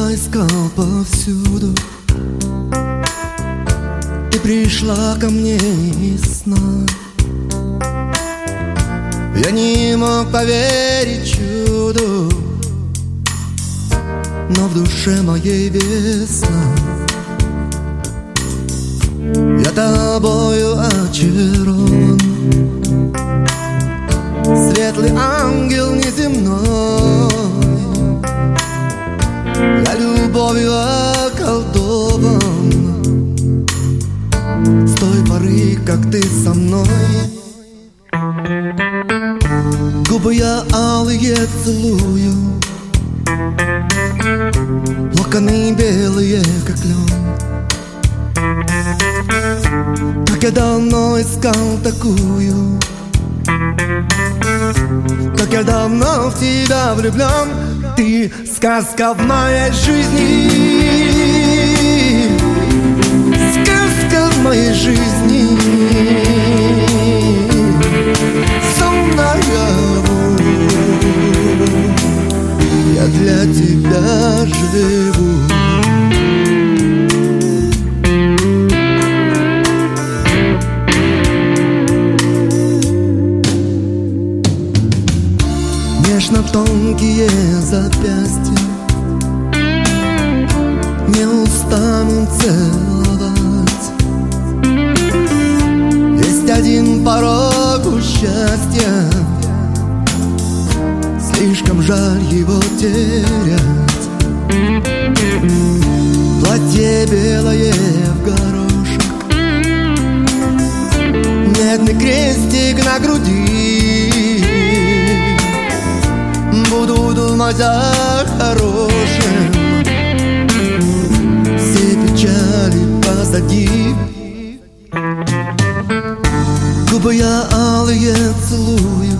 Я искал повсюду, ты пришла ко мне из сна. Я не мог поверить чуду, но в душе моей весна. Я тобою очарован, светлый ангел неземной. Я любовью околдован с той поры, как ты со мной. Губы я алые целую, локоны белые, как лен. Как я давно искал такую, как я давно в тебя влюблен. Ты сказка в моей жизни, сказка в моей жизни. Сон наяву, я для тебя живу. Нежно тонкие запястья не устану целовать. Есть один порог у счастья, слишком жаль его терять. Платье белое в горошек, медный крестик на груди. Буду думать о хорошем, все печали позади. Губы я алые целую,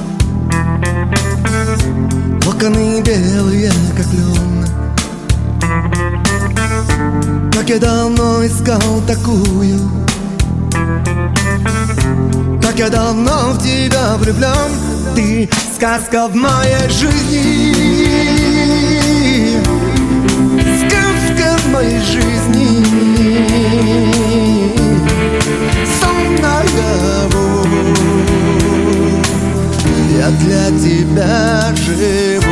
локоны белые, как лен. Как я давно искал такую, как я давно в тебя влюблен. Ты сказка в моей жизни, сказка в моей жизни. Сон наяву, я для тебя живу.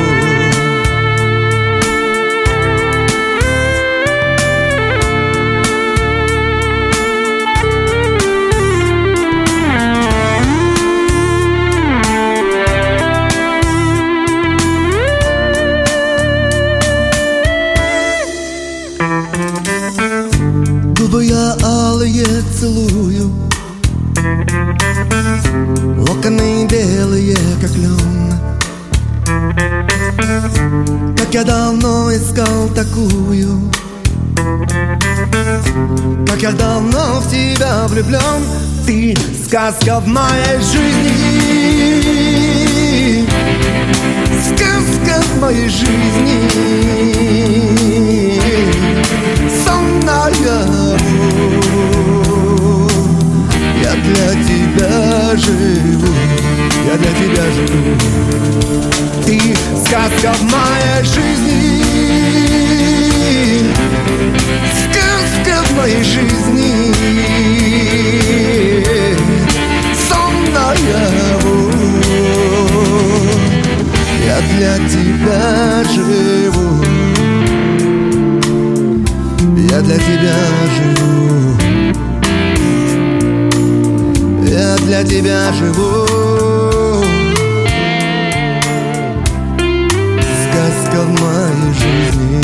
Губы я алые целую, локоны белые, как лен. Как я давно искал такую, как я давно в тебя влюблен. Ты сказка в моей жизни, сказка в моей жизни. Сон наяву, я для тебя живу, я для тебя живу. Ты сказка в моей жизни, сказка в моей жизни. Сон наяву, я для тебя живу, я для тебя живу, я для тебя живу. Сказка в моей жизни.